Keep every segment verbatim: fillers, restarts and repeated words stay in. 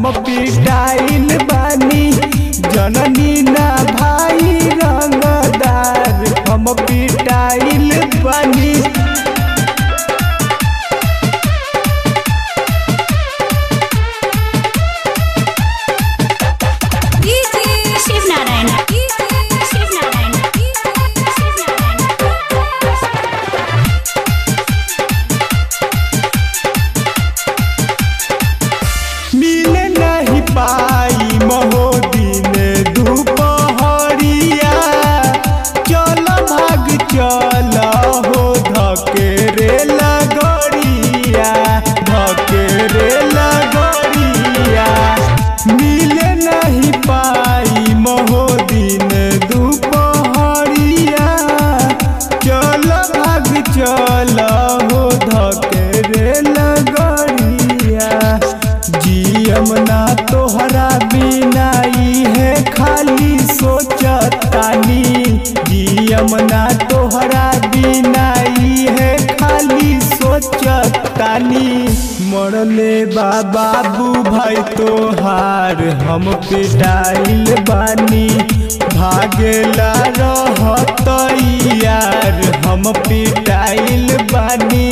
हम पिटाइल बानी। जननी ना भाई रंगदार हम पिटाइल बानी। मिले नहीं पाई महो दिन दुपहरिया। चल भाग चल हो धकेरे लगड़िया धकेरे लगड़िया। मिले नहीं पाई महो दिन दुपहरिया। चल भाग चल हो धकेरे लगड़िया। जियमना तोहरा बिना है खाली सोचतानी। जियमना तोहरा बिना है खाली सोचतानी। मरले बाबू भाई तोहार हम पिटाइल बानी। भागेला रहत यार हम पिटाइल बानी।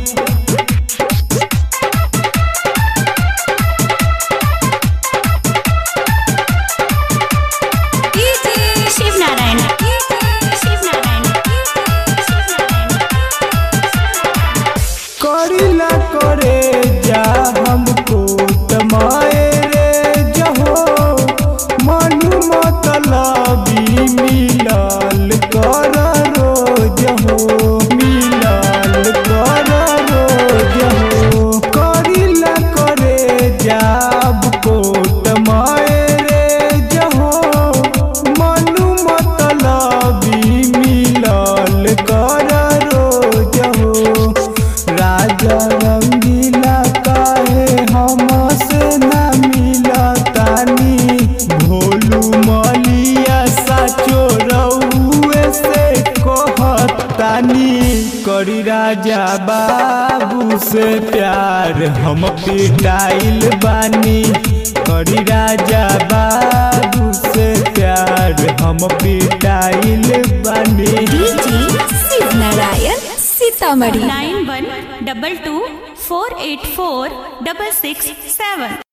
करिला करे जा हमको तमाए रे जहो। मनु मतलबी मिलल कर रोज हो मिलल कर रोज हो। करिला करे जा हमको तमाए रे जहो। मनु मतलबी मिलल कर रोज हो। राजा रंगीला काहे हमसे ना मिलतानी। भोलू मलिया साचो रउए से कहतानी। करी राजा बाबू से प्यार हम पिटाइल बानी। करी राजा बाबू से प्यार हम पिटाइल बानी। Narayan Sitamarhi nine one double two four eight four double six सेवन।